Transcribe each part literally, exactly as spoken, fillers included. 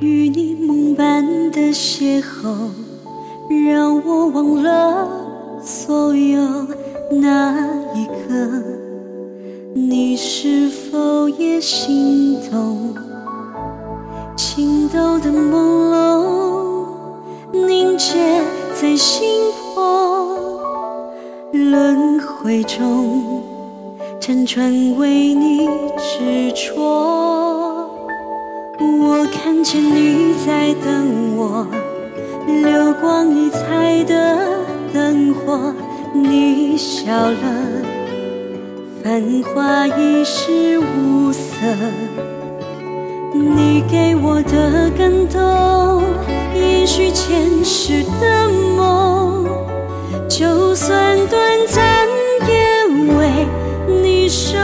与你梦般的邂逅，让我忘了所有。那一刻，你是否也心动？情窦的朦胧凝结在心魄，轮回中辗转为你执着。我看见你在等我，流光溢彩的灯火，你笑了，繁华已是无色。你给我的感动，延续前世的梦，就算短暂也为你守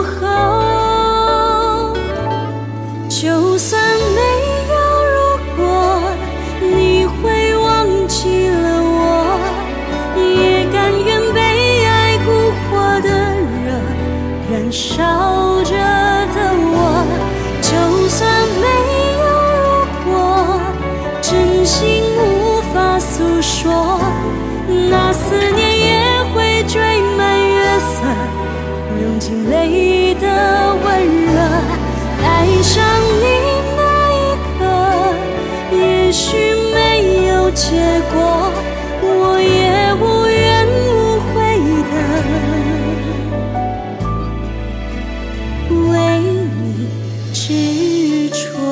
候。就算没有如果，你会忘记了我，也甘愿被爱蛊惑的热燃烧着的我。就算没有如果，真心无法诉说，那思念也会缀满月色，融进泪的温热。爱上你那一刻，也许没有结果，我也无怨无悔的为你执着。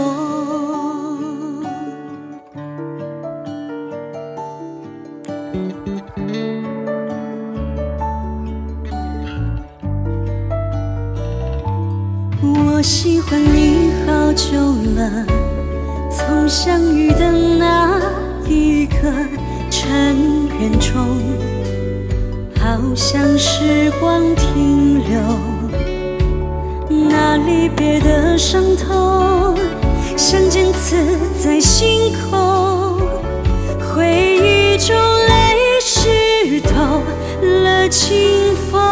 我喜欢你好久了，从相遇的那一刻，尘缘中好像时光停留，那离别的伤痛像剑刺在心口，回忆中泪湿透了清风。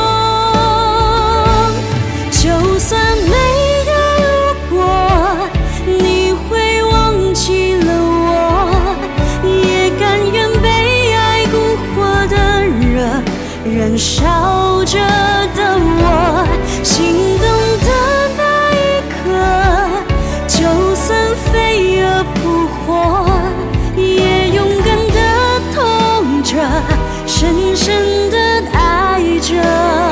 就算没有如果，你会忘记了我，也甘愿被爱蛊惑的热燃烧着的我。心动的那一刻，就算飞蛾扑火，也勇敢地痛着，深深地爱着。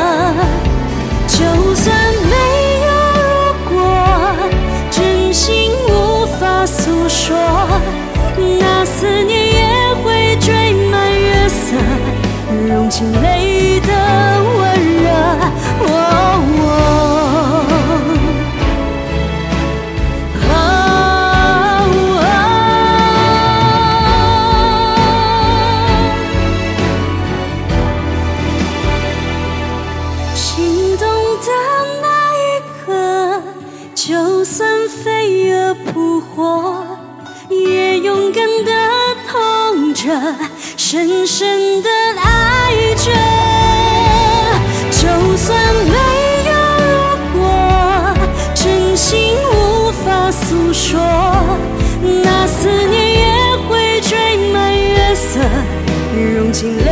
就算没有如果，真心无法诉说，那思念也会缀满月色，融进泪的温热。哦就算飞蛾扑火，也勇敢地痛着，深深地爱着。就算没有如果，真心无法诉说，那思念也会缀满月色，融进泪